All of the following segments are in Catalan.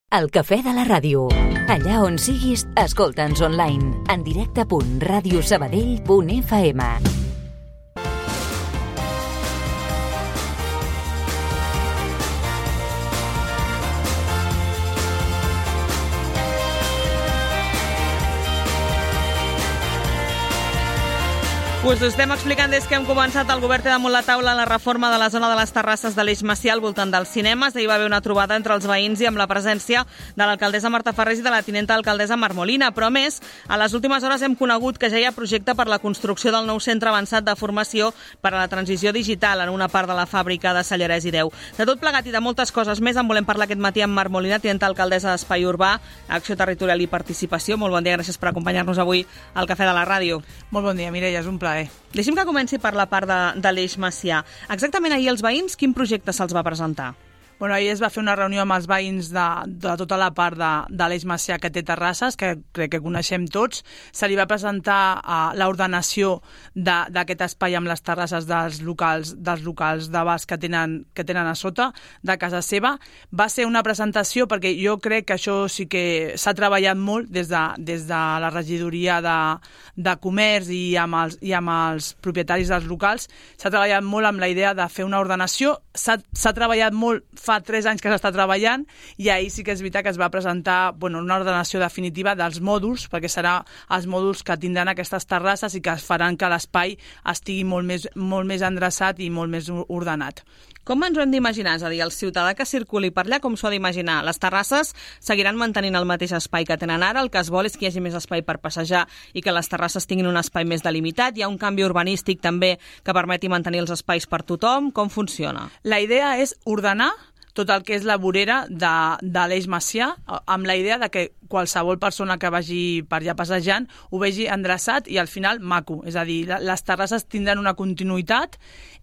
El Cafè de la Ràdio. Allà on siguis, escolta'ns online. En directe.radiosabadell.fm. Us ho estem explicant des que hem començat. El govern té damunt la taula la reforma de la zona de les terrasses de l'Eix Macià al voltant dels cinemes. Ahir va haver una trobada entre els veïns i amb la presència de l'alcaldessa Marta Ferrés i de la tinenta alcaldessa Mar Molina. Però a més, a les últimes hores hem conegut que ja hi ha projecte per la construcció del nou centre avançat de formació per a la transició digital en una part de la fàbrica de Sallarès i Deu. De tot plegat i de moltes coses més en volem parlar aquest matí amb Mar Molina, tinenta alcaldessa d'Espai Urbà, Acció Territorial i Participació. Molt bon dia, gràcies per acompanyar-nos avui al Cafè de la Ràdio. Molt bon dia, Mireia, és un plaer. Deixi'm que comenci per la part de l'Eix Macià. Exactament ahir els veïns, quin projecte se'ls va presentar? Bueno, ahir es va fer una reunió amb els veïns de tota la part de l'Eix Macià que té terrasses, que crec que coneixem tots. Se li va presentar l'ordenació d'aquest espai amb les terrasses dels locals d'abast que tenen a sota de casa seva. Va ser una presentació perquè jo crec que això sí que s'ha treballat molt des de la regidoria de comerç i amb els propietaris dels locals. S'ha treballat molt amb la idea de fer una ordenació. S'ha treballat molt fa 3 anys que s'està treballant i ahir sí que és veritat que es va presentar una ordenació definitiva dels mòduls, perquè serà els mòduls que tindran aquestes terrasses i que faran que l'espai estigui molt més endreçat i molt més ordenat. Com ens ho hem d'imaginar? És a dir, el ciutadà que circuli per allà, com s'ho ha d'imaginar? Les terrasses seguiran mantenint el mateix espai que tenen ara, el que es vol és que hi hagi més espai per passejar i que les terrasses tinguin un espai més delimitat. Hi ha un canvi urbanístic també que permeti mantenir els espais per tothom. Com funciona? La idea és ordenar tot el que és la vorera de l'Eix Macià, amb la idea de que qualsevol persona que vagi per allà passejant ho vegi endreçat i al final maco. És a dir, les terrasses tindran una continuïtat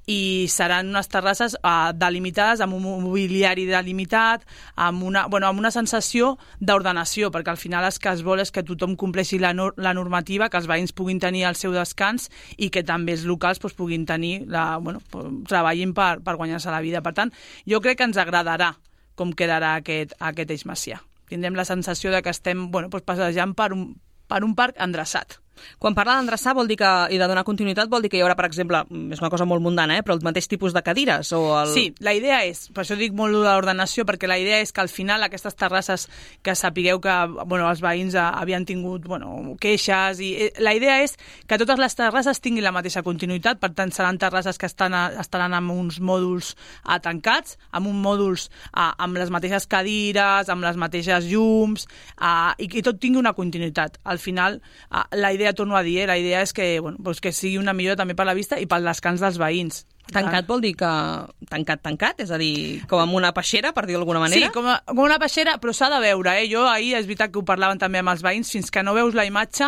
i seran unes terrasses delimitades, amb un mobiliari delimitat, amb una sensació d'ordenació, perquè al final el que es vol és que tothom compleixi la normativa, que els veïns puguin tenir el seu descans i que també els locals puguin tenir, treballin per guanyar-se la vida. Per tant, jo crec que ens agradarà com quedarà aquest Eix Macià. Tindrem la sensació de que estem passejant per un parc endreçat. Quan parla d'endreçar vol dir i de donar continuïtat vol dir que hi haurà, per exemple, és una cosa molt mundana, però el mateix tipus de cadires? Sí, la idea és, per això dic molt de l'ordenació, perquè la idea és que al final aquestes terrasses que sapigueu que els veïns havien tingut queixes, i la idea és que totes les terrasses tinguin la mateixa continuïtat, per tant seran terrasses que estaran amb uns mòduls tancats, amb uns mòduls amb les mateixes cadires, amb les mateixes llums, i que tot tingui una continuïtat. Al final, la idea, torno a dir, la idea és que sigui una millora també per la vista i pel descans dels veïns. Tancat vol dir que tancat? És a dir, com amb una peixera, per dir-ho d'alguna manera? Sí, com una peixera, però s'ha de veure. Jo ahir és veritat que ho parlaven també amb els veïns, fins que no veus la imatge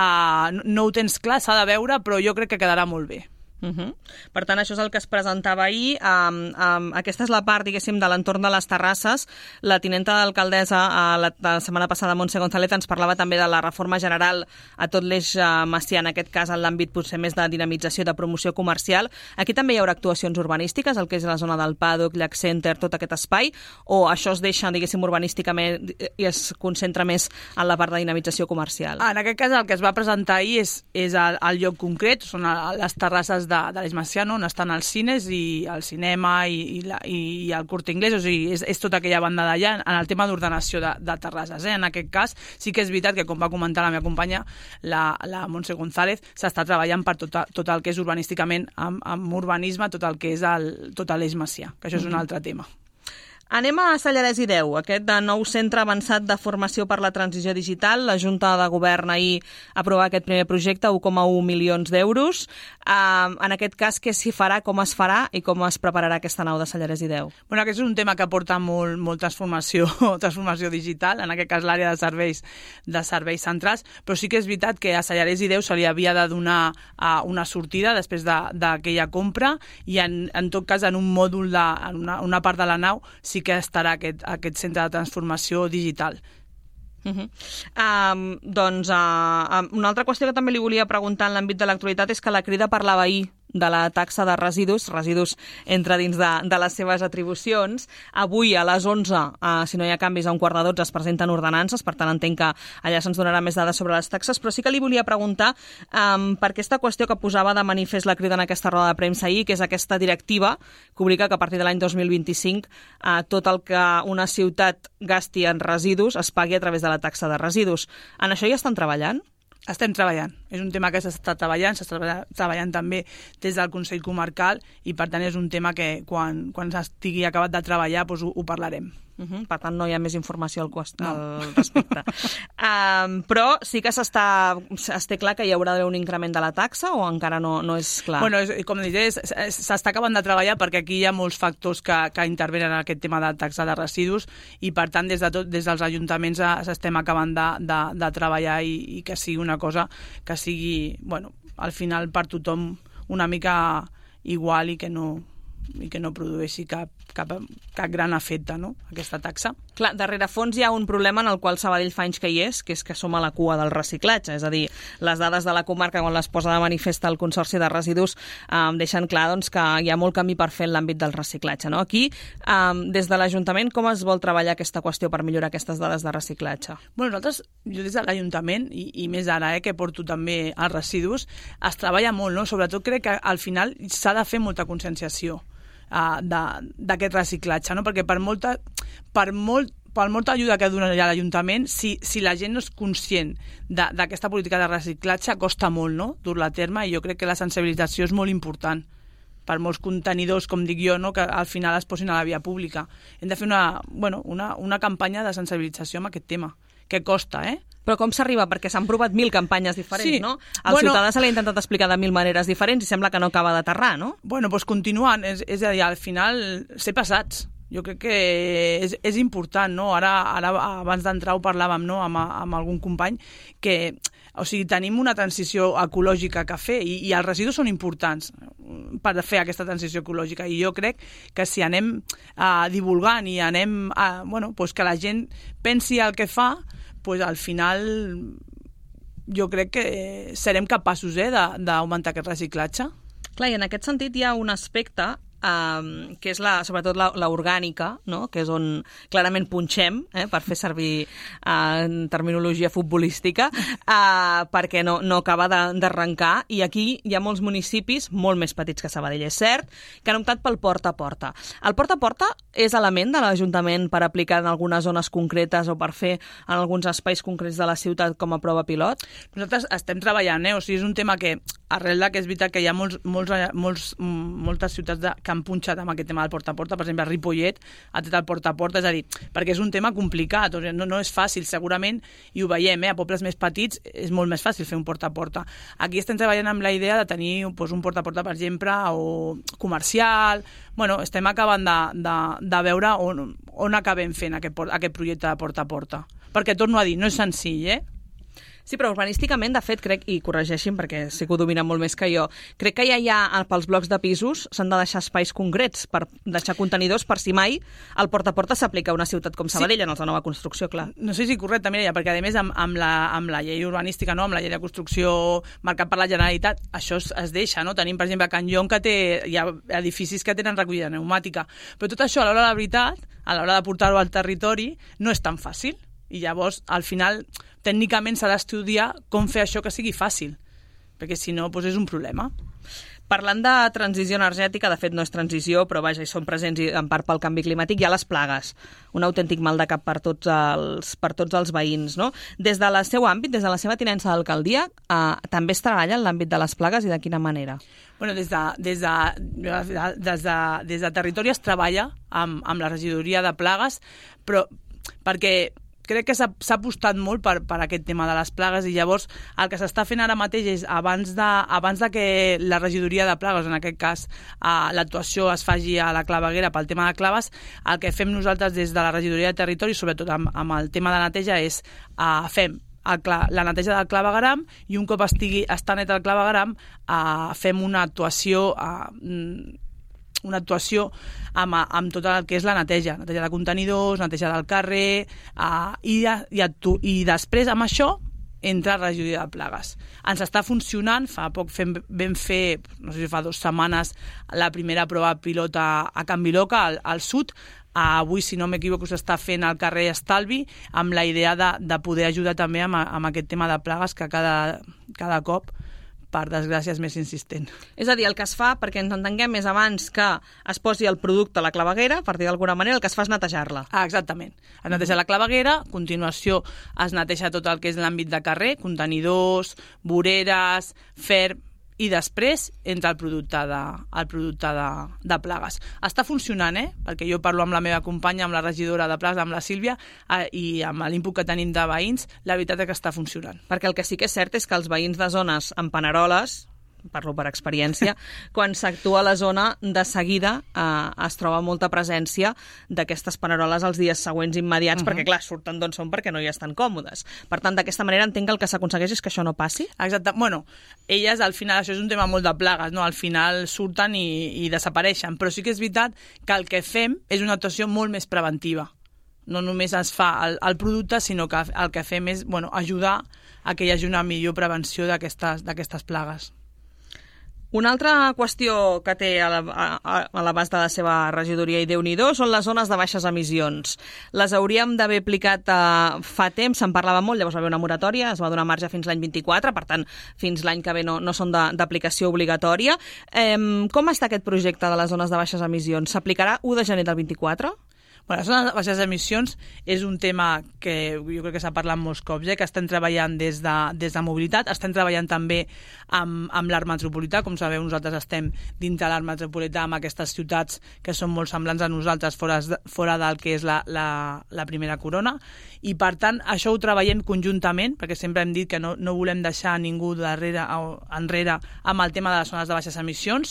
no ho tens clar, s'ha de veure, però jo crec que quedarà molt bé. Per tant, això és el que es presentava ahir. Aquesta és la part, diguéssim, de l'entorn de les terrasses. La tinenta d'alcaldessa la setmana passada, Montse González, ens parlava també de la reforma general a tot l'Eix Macià, en aquest cas en l'àmbit potser més de dinamització i de promoció comercial. Aquí també hi haurà actuacions urbanístiques, el que és la zona del Paddock, Llac Center, tot aquest espai, o això es deixa, diguéssim, urbanísticament i es concentra més en la part de dinamització comercial? En aquest cas el que es va presentar ahir és el lloc concret, són les terrasses de l'Eix Macià, on estan els cines i el cinema i el Corte Inglés, o sigui, és tota aquella banda d'allà en el tema d'ordenació de terrasses. En aquest cas sí que és veritat que, com va comentar la meva companya, la Montse González, s'està treballant per tot el que és urbanísticament, amb urbanisme, tot el que és tot l'Eix Macià, que això és un altre tema. Anem a Sallarès i Deu, aquest nou centre avançat de formació per la transició digital. La Junta de Govern ahir aprovà aquest primer projecte, 1,1 milions d'euros. En aquest cas, què s'hi farà, com es farà i com es prepararà aquesta nau de Sallarès i Deu? Aquest és un tema que porta molt transformació digital, en aquest cas l'àrea de serveis centrals, però sí que és veritat que a Sallarès i Deu se li havia de donar una sortida després d'aquella compra i en tot cas en un mòdul, en una part de la nau, sí que estarà aquest centre de transformació digital. Una altra qüestió que també li volia preguntar en l'àmbit de l'actualitat és que la crida per la veí de la taxa de residus entra dins de les seves atribucions. Avui a les 11, si no hi ha canvis, a 11:45 es presenten ordenances, per tant entenc que allà se'ns donarà més dades sobre les taxes, però sí que li volia preguntar per aquesta qüestió que posava de manifest la Crida en aquesta roda de premsa ahir, que és aquesta directiva que obliga que a partir de l'any 2025 tot el que una ciutat gasti en residus es pagui a través de la taxa de residus. En això ja estan treballant? Estem treballant. És un tema que s'està treballant també des del Consell Comarcal i, per tant, és un tema que quan estigui acabat de treballar doncs ho parlarem. Per tant, no hi ha més informació al respecte. Però sí que es té clar que hi haurà d'haver un increment de la taxa o encara no és clar? Bueno, com diré, s'està acabant de treballar perquè aquí hi ha molts factors que intervenen en aquest tema de taxa de residus i, per tant, des dels ajuntaments s'estem acabant de treballar i que sigui una cosa que sigui, bueno, al final per tothom una mica igual i que no produeixi cap gran efecte, no?, aquesta taxa. Clar, darrere fons hi ha un problema en el qual Sabadell fa anys que hi és, que és que som a la cua del reciclatge, és a dir, les dades de la comarca, quan les posa de manifest el Consorci de Residus, deixen clar doncs, que hi ha molt camí per fer en l'àmbit del reciclatge, no? Aquí, des de l'Ajuntament, com es vol treballar aquesta qüestió per millorar aquestes dades de reciclatge? Bueno, jo des de l'Ajuntament, i més ara, que porto també els residus, es treballa molt, no? Sobretot crec que al final s'ha de fer molta conscienciació d'aquest reciclatge, no? Perquè per molta ajuda que dona l'Ajuntament, si la gent no és conscient d'aquesta política de reciclatge, costa molt, no?, dur-la a terme, i jo crec que la sensibilització és molt important per molts contenidors, com dic jo, no?, que al final es posin a la via pública. Hem de fer una campanya de sensibilització amb aquest tema, que costa, Però com s'arriba? Perquè s'han provat 1.000 campanyes diferents, no? Al ciutadà se l'ha intentat explicar de 1.000 maneres diferents i sembla que no acaba d'aterrar, no? Bueno, doncs continuant. És a dir, al final, ser passats. Jo crec que és important, no? Ara abans d'entrar ho parlàvem, no?, amb algun company, que, o sigui, tenim una transició ecològica que fer i els residus són importants per fer aquesta transició ecològica, i jo crec que si anem divulgant i anem doncs que la gent pensi el que fa, doncs al final jo crec que serem capaços d'augmentar aquest reciclatge. Clar, i en aquest sentit hi ha un aspecte que és sobretot l'orgànica, no?, que és on clarament punxem, per fer servir terminologia futbolística, perquè no acaba d'arrencar, i aquí hi ha molts municipis molt més petits que Sabadell, és cert, que han optat pel porta a porta. El porta a porta és element de l'Ajuntament per aplicar en algunes zones concretes o per fer en alguns espais concrets de la ciutat com a prova pilot? Nosaltres estem treballant, o sigui, és un tema que, arrel que és veritat que hi ha moltes ciutats que han punxat amb aquest tema del porta a porta, per exemple, Ripollet ha tret el porta a porta, és a dir, perquè és un tema complicat, o sigui, no és fàcil, segurament, i ho veiem, a pobles més petits és molt més fàcil fer un porta a porta. Aquí estem treballant amb la idea de tenir un porta a porta, per exemple, o comercial. Bueno, estem acabant de veure on acabem fent aquest projecte de porta a porta. Perquè, torno a dir, no és senzill, Sí, però urbanísticament, de fet, crec, i corregeixin perquè sí que ho dominen molt més que jo, crec que ja hi ha, pels blocs de pisos, s'han de deixar espais concrets per deixar contenidors per si mai el porta a porta s'aplica a una ciutat com Sabadell, en els de nova construcció, clar. No sé si correcte, Mireia, perquè a més amb la llei urbanística, no?, amb la llei de construcció marcat per la Generalitat, això es deixa, no? Tenim, per exemple, a Can Llong, que hi ha edificis que tenen recollida pneumàtica, però tot això, a l'hora de la veritat, a l'hora de portar-ho al territori, no és tan fàcil. I llavors, al final, tècnicament s'ha d'estudiar com fer això que sigui fàcil, perquè si no, doncs és un problema. Parlant de transició energètica, de fet no és transició, però vaja, hi són presents en part pel canvi climàtic, hi ha les plagues, un autèntic mal de cap per tots els veïns, no? Des del seu àmbit, des de la seva tinença d'alcaldia, també es treballa en l'àmbit de les plagues i de quina manera? Bueno, des de territori es treballa amb la regidoria de plagues, però perquè crec que s'ha apostat molt per aquest tema de les plagues, i llavors el que s'està fent ara mateix és, abans de que la regidoria de plagues, en aquest cas l'actuació es faci a la claveguera pel tema de claves, el que fem nosaltres des de la regidoria de territori, sobretot amb el tema de neteja, és fem la neteja del clavegueram, i un cop està net el clavegueram fem una actuació amb tot el que és la neteja de contenidors, neteja del carrer, i després amb això entre regidoria de plagues. Ens està funcionant, fa poc vam fer, no sé si fa 2 setmanes, la primera prova pilot a Can Viloca, al sud. Avui, si no m'equivoco, s'està fent al carrer Estalvi, amb la idea de poder ajudar també amb aquest tema de plagues que cada cop, per desgràcia, és més insistent. És a dir, el que es fa, perquè ens entenguem, és abans que es posi el producte a la claveguera, per dir d'alguna manera, el que es fa és netejar-la. Exactament. Es neteja la claveguera, a continuació es neteja tot el que és l'àmbit de carrer, contenidors, voreres, ferm, i després entra el producte de plagues. Està funcionant, perquè jo parlo amb la meva companya, amb la regidora de plagues, amb la Sílvia, i amb l'input que tenim de veïns, la veritat és que està funcionant. Perquè el que sí que és cert és que els veïns de zones amb paneroles, parlo per experiència, quan s'actua a la zona, de seguida es troba molta presència d'aquestes paneroles els dies següents immediats, perquè clar, surten d'on són perquè no hi estan còmodes. Per tant, d'aquesta manera entenc que el que s'aconsegueix és que això no passi? Exacte. Bueno, elles al final, això és un tema molt de plagues, no? Al final surten i desapareixen, però sí que és veritat que el que fem és una actuació molt més preventiva. No només es fa el producte, sinó que el que fem és ajudar a que hi hagi una millor prevenció d'aquestes plagues. Una altra qüestió que té a l'abast de la seva regidoria, i Déu-n'hi-do, són les zones de baixes emissions. Les hauríem d'haver aplicat fa temps, se'n parlava molt, llavors va haver una moratòria, es va donar marge fins l'any 24, per tant, fins l'any que ve no són d'aplicació obligatòria. Com està aquest projecte de les zones de baixes emissions? S'aplicarà 1 de gener del 24? Les zones de baixes emissions és un tema que jo crec que s'ha parlat molts cops, que estem treballant des de mobilitat, estem treballant també amb l'art metropolità. Com sabeu, nosaltres estem dintre l'art metropolità amb aquestes ciutats que són molt semblants a nosaltres, fora del que és la primera corona, i per tant això ho treballem conjuntament, perquè sempre hem dit que no volem deixar ningú enrere amb el tema de les zones de baixes emissions,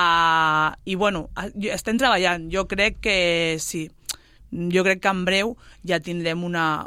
i estem treballant. Jo crec que sí. Jo crec que en breu ja tindrem una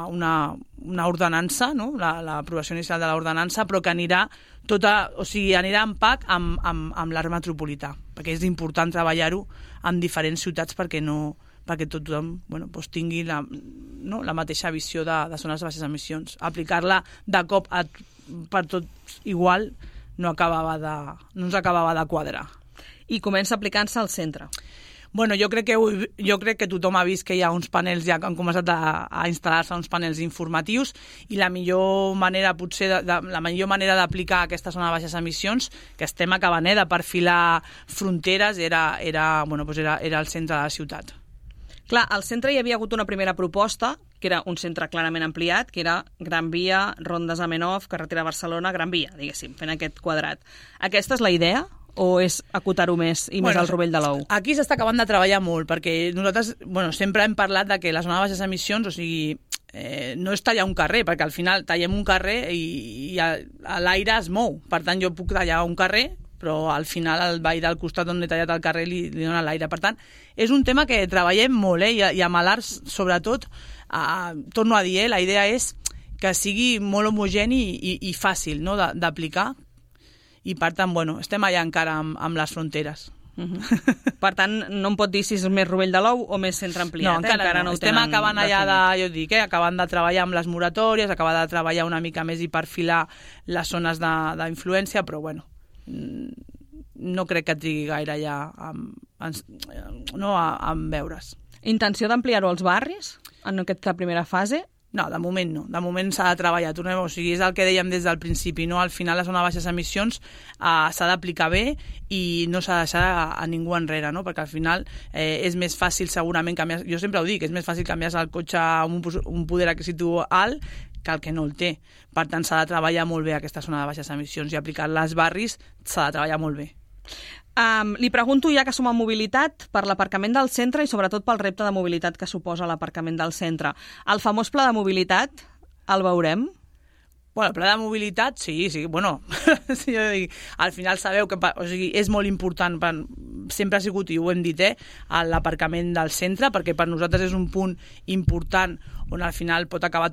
ordenança, no? L'aprovació inicial de l'ordenança, però que anirà anirà en pack amb l'art metropolità, perquè és important treballar-ho en diferents ciutats perquè tothom tingui la mateixa visió de zones de baixes emissions. Aplicar-la de cop per tot igual no ens acabava de quadrar. I comença aplicant-se al centre. Jo crec que tothom ha vist que hi ha uns panels, ja han començat a instal·lar-se uns panels informatius, i la millor manera d'aplicar aquesta zona de baixes emissions, que estem acabant de perfilar fronteres, era el centre de la ciutat. Clar, al centre hi havia hagut una primera proposta, que era un centre clarament ampliat, que era Gran Via, Ronda Zamenhof, carretera Barcelona, Gran Via, diguéssim, fent aquest quadrat. Aquesta és la idea? O és acotar-ho més i més al rovell de l'ou? Aquí s'està acabant de treballar molt, perquè nosaltres sempre hem parlat de que la zona de baixes emissions, no és tallar un carrer, perquè al final tallem un carrer i l'aire es mou. Per tant, jo puc tallar un carrer, però al final el veí del costat on he tallat el carrer li dona l'aire. Per tant, és un tema que treballem molt, i amb l'art, sobretot, torno a dir, la idea és que sigui molt homogeni i fàcil d'aplicar, i per tant, estem allà encara amb les fronteres. Per tant, no em pot dir si és més rovell de l'ou o més centre ampliat. No, encara no. Estem acabant allà acabant de treballar amb les moratòries, acabar de treballar una mica més i perfilar les zones d'influència, però no crec que trigui gaire ja en veure's. Intenció d'ampliar-ho als barris en aquesta primera fase? No, de moment no. De moment s'ha de treballar. És el que dèiem des del principi, no? Al final la zona de baixes emissions s'ha d'aplicar bé i no s'ha de deixar a ningú enrere, no? Perquè al final és més fàcil segurament canviar... Jo sempre ho dic, és més fàcil canviar el cotxe amb un poder adquisitiu alt que el que no el té. Per tant, s'ha de treballar molt bé aquesta zona de baixes emissions, i aplicar-la als barris s'ha de treballar molt bé. Li pregunto, ja que som en mobilitat, per l'aparcament del centre i sobretot pel repte de mobilitat que suposa l'aparcament del centre. El famós pla de mobilitat, el veurem? El pla de mobilitat, sí, sí, sí, al final sabeu que és molt important sempre ha sigut, i ho hem dit, l'aparcament del centre, perquè per nosaltres és un punt important on al final pot acabar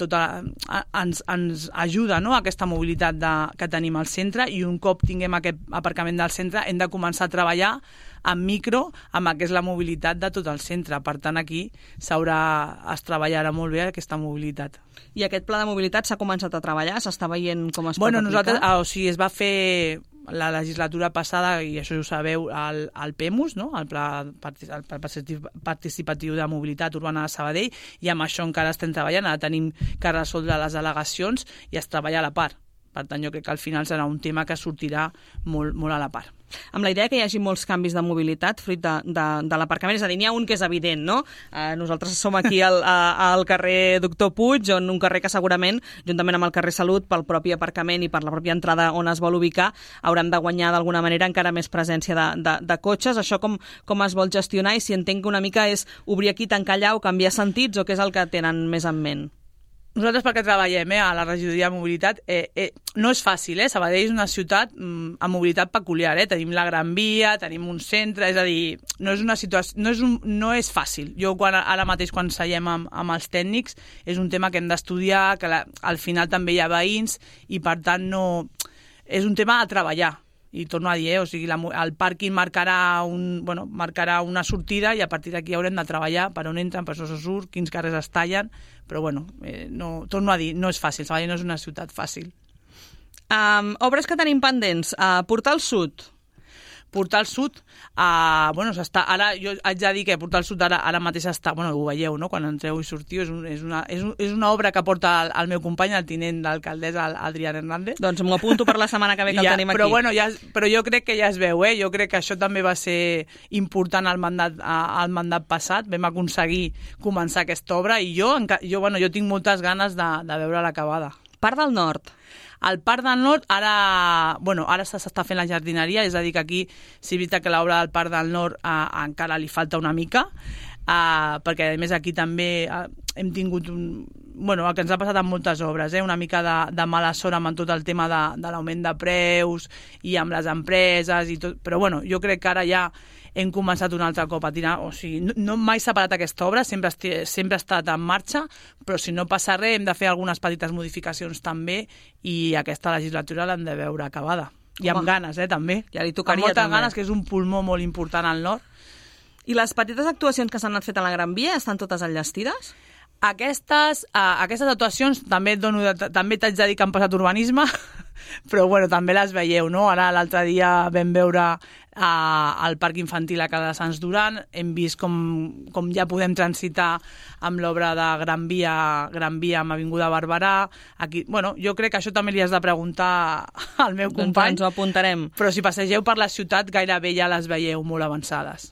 ens ajuda, no?, aquesta mobilitat que tenim al centre, i un cop tinguem aquest aparcament del centre hem de començar a treballar en micro amb el que és la mobilitat de tot el centre. Per tant, aquí es treballarà molt bé aquesta mobilitat. I aquest pla de mobilitat s'ha començat a treballar? S'està veient com es pot aplicar? Nosaltres, es va fer la legislatura passada, i això ho sabeu, el PEMUS, no?, el Pla Participatiu de Mobilitat Urbana de Sabadell, i amb això encara estem treballant. Ara tenim que resoldre les al·legacions i es treballa a la part. Per tant, jo crec que al final serà un tema que sortirà molt, molt a la part. Amb la idea que hi hagi molts canvis de mobilitat fruit de l'aparcament, és a dir, n'hi ha un que és evident, no? Nosaltres som aquí al carrer Doctor Puig, un carrer que segurament, juntament amb el carrer Salut, pel propi aparcament i per la pròpia entrada on es vol ubicar, hauran de guanyar d'alguna manera encara més presència de cotxes. Això com es vol gestionar, i si entenc que una mica és obrir aquí, tancar allà o canviar sentits, o què és el que tenen més en ment? Nosaltres, perquè treballem a la regidoria de mobilitat, no és fàcil. Sabadell és una ciutat amb mobilitat peculiar. Tenim la Gran Via, tenim un centre, és a dir, no és una situació, no és fàcil. Jo ara mateix quan seiem amb els tècnics és un tema que hem d'estudiar, que al final també hi ha veïns, i per tant és un tema a treballar. I torno a dir, o sigui, el pàrquing marcarà una sortida, i a partir d'aquí haurem de treballar per on entren, per on surt, quins carrers es tallen, però torno a dir, no és fàcil, Sabadell no és una ciutat fàcil. Obres que tenim pendents, Portal Sud. Portal Sud, ara jo haig de dir que Portal Sud ara mateix està, ho veieu, no?, quan entreu i sortiu, és una obra que porta el meu company, el tinent d'alcaldessa, Adrián Hernández. Doncs m'ho apunto per la setmana que ve que el tenim aquí. Però jo crec que ja es veu, jo crec que això també va ser important al mandat passat, vam aconseguir començar aquesta obra, i jo tinc moltes ganes de veure l'acabada. Parc del Nord. Al Parc del Nord ara s'està fent la jardineria, és a dir, que aquí sí és veritat que l'obra del Parc del Nord encara li falta una mica, perquè a més aquí també hem tingut el que ens ha passat amb moltes obres, una mica de mala sort amb tot el tema de l'augment de preus i amb les empreses i tot, però jo crec que ara ja hem començat un altre cop a tirar, o sigui, no mai s'ha parat aquesta obra, sempre ha estat en marxa, però si no passa res hem de fer algunes petites modificacions també, i aquesta legislatura l'hem de veure acabada. I amb ganes, també. Ja li tocaria, amb moltes també. ganes, que és un pulmó molt important al nord. I les petites actuacions que s'han anat fet a la Gran Via estan totes enllestides? Aquestes actuacions també t'haig de dir que han passat urbanisme, però també les veieu, no? Ara l'altre dia vam veure al Parc Infantil a Cala de Sants Duran, hem vist com ja podem transitar amb l'obra de Gran Via amb Avinguda Barberà. Aquí, jo crec que això també li has de preguntar al meu company. Doncs ens ho apuntarem. Però si passegeu per la ciutat gairebé ja les veieu molt avançades.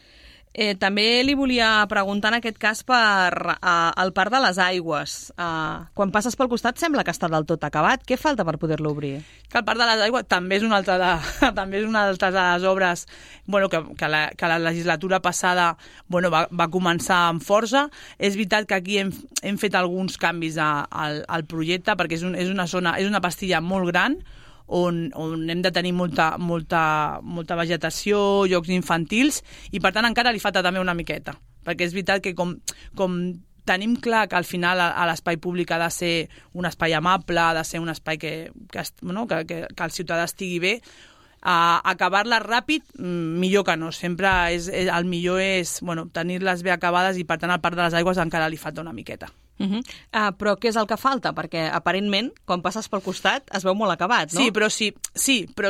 També li volia preguntar en aquest cas per el Parc de les Aigües. Quan passes pel costat sembla que està del tot acabat. Què falta per poder-lo obrir? Que el Parc de les Aigües també és una altra de les obres que la legislatura passada va començar amb força. És veritat que aquí hem fet alguns canvis al projecte, perquè és una pastilla molt gran, on hem de tenir molta vegetació, jocs infantils, i per tant encara li falta també una miqueta, perquè és veritat que com tenim clar que al final a l'espai públic ha de ser un espai amable, ha de ser un espai que el ciutadà estigui bé, acabar-les ràpid millor que no, sempre el millor és tenir-les bé acabades, i per tant al Parc de les Aigües encara li falta una miqueta. Però què és el que falta? Perquè aparentment quan passes pel costat es veu molt acabat, no? Sí, però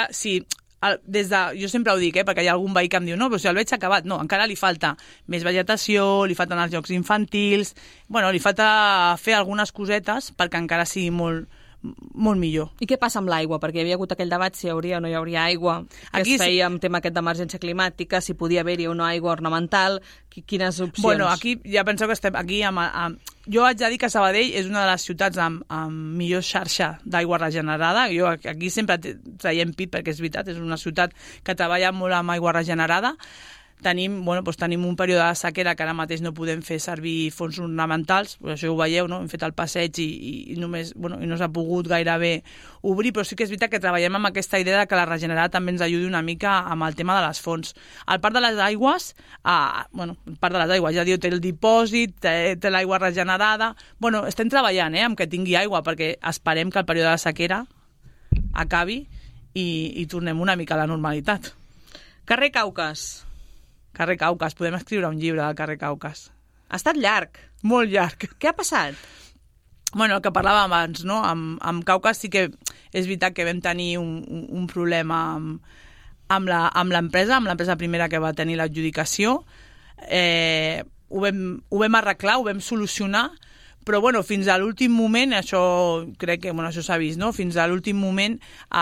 jo sempre ho dic, perquè hi ha algun veí que em diu no, però si el veig acabat, no, encara li falta més vegetació, li falten els jocs infantils, li falta fer algunes cosetes perquè encara sigui molt millor. I què passa amb l'aigua? Perquè hi havia hagut aquell debat si hi hauria o no hi hauria aigua, que es feia amb tema aquest d'emergència climàtica, si podia haver-hi o no aigua ornamental, quines opcions? Aquí ja penseu que estem aquí jo haig de dir que Sabadell és una de les ciutats amb millor xarxa d'aigua regenerada. Jo aquí sempre traiem pit, perquè és veritat, és una ciutat que treballa molt amb aigua regenerada. tenim un període de sequera que ara mateix no podem fer servir fons ornamentals, això ho veieu, no? Hem fet el passeig i només, i no s'ha pogut gairebé obrir, però sí que és veritat que treballem amb aquesta idea de que la regenerada també ens ajudi una mica amb el tema de les fonts. Al Parc de les Aigües, ja diu, té el dipòsit, té l'aigua regenerada. Estem treballant amb que tingui aigua, perquè esperem que el període de sequera acabi i tornem una mica a la normalitat. Carrer Caucas. Carrer Caucas, podem escriure un llibre del carrer Caucas. Ha estat llarg. Molt llarg. Què ha passat? El que parlàvem abans, no? Amb Caucas sí que és veritat que vam tenir un problema amb l'empresa primera que va tenir l'adjudicació. Ho vam arreglar, ho vam solucionar, però fins a l'últim moment, això crec que això s'ha vist, no? Fins a l'últim moment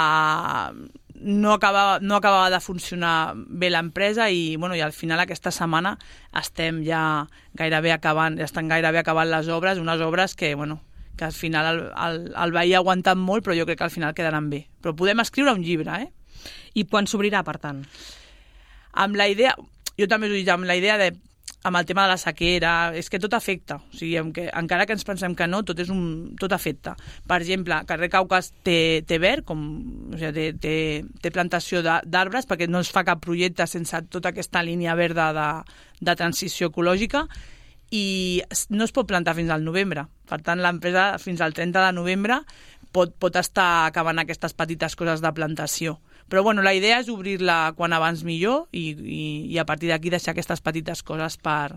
no acabava de funcionar bé l'empresa i al final aquesta setmana estan gairebé acabant les obres, unes obres que al final el veí ha aguantat molt, però jo crec que al final quedaran bé. Però podem escriure un llibre, I quan s'obrirà, per tant? Amb la idea, jo també us ho dic, amb la idea amb el tema de la sequera, és que tot afecta. O sigui, encara que ens pensem que no, tot afecta. Per exemple, carrer Caucas té verd, té plantació d'arbres, perquè no es fa cap projecte sense tota aquesta línia verda de transició ecològica, i no es pot plantar fins al novembre. Per tant, l'empresa fins al 30 de novembre pot estar acabant aquestes petites coses de plantació. Però la idea és obrir-la quan abans millor i a partir d'aquí deixar aquestes petites coses per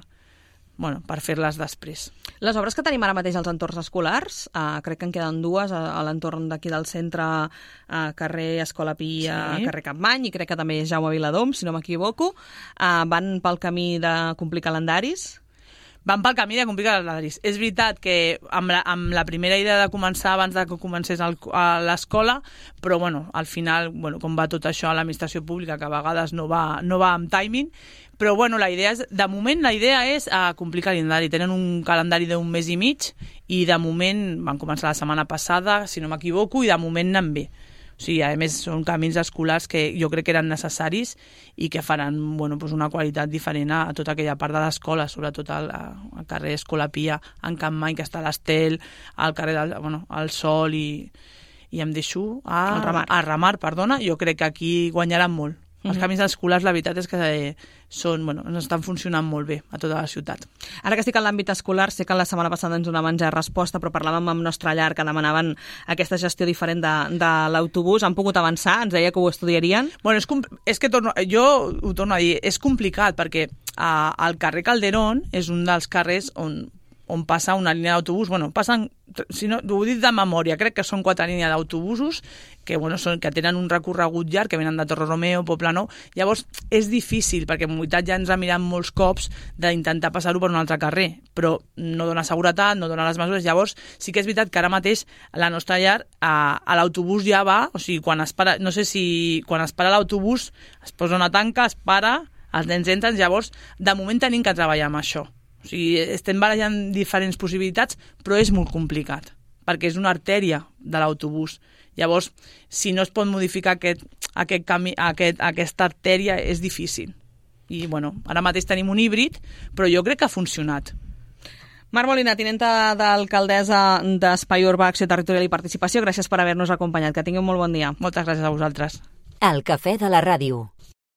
fer-les després. Les obres que tenim ara mateix als entorns escolars, crec que en queden dues a l'entorn d'aquí del centre, carrer Escola Pia, carrer Capmany, i crec que també Jaume Viladom, si no m'equivoco, van pel camí de complir calendaris. Van pel camí de complir calendaris. És veritat que amb la primera idea de començar abans que comencés a l'escola, però al final, com va tot això a l'administració pública, que a vegades no va amb timing, però la idea és, de moment la idea és complir calendari. Tenen un calendari d'un mes i mig i de moment van començar la setmana passada, si no m'equivoco, i de moment anem bé. O sigui, a més, són camins escolars que jo crec que eren necessaris i que faran una qualitat diferent a tota aquella part de l'escola, sobretot al carrer Escola Pia, en Capmany, que està l'Estel, al carrer al Sol i em deixo a Ramar, perdona. Jo crec que aquí guanyaran molt. Els camins escolars, la veritat és que ens estan funcionant molt bé a tota la ciutat. Ara que estic en l'àmbit escolar, sé que la setmana passada ens donaven ja resposta, però parlàvem amb Nostra Llar, que demanaven aquesta gestió diferent de l'autobús. Han pogut avançar? Ens deia que ho estudiarien? És que jo ho torno a dir, és complicat, perquè el carrer Calderón és un dels carrers on passa una línia d'autobús. Passen, si no, ho he dit de memòria, crec que són 4 línies d'autobusos que tenen un recorregut llarg, que venen de Torre Romeo, Poblenou. Llavors, és difícil, perquè en mobilitat ja ens ha mirat molts cops d'intentar passar-ho per un altre carrer, però no dona seguretat, no dona les mesures. Llavors, sí que és veritat que ara mateix la Nostra Llar, a l'autobús ja va, o sigui, quan es para, no sé si quan es para l'autobús es posa una tanca, es para, els nens entren, llavors, de moment tenim que treballar amb això. O sigui, estem barallant diferents possibilitats, però és molt complicat, perquè és una artèria de l'autobús. Llavors, si no es pot modificar aquest camí, aquesta artèria, és difícil. I, ara mateix tenim un híbrid, però jo crec que ha funcionat. Mar Molina, tinenta d'alcaldessa d'Espai Urbà, Acció Territorial i Participació, gràcies per haver-nos acompanyat. Que tingueu molt bon dia. Moltes gràcies a vosaltres. El cafè de la ràdio.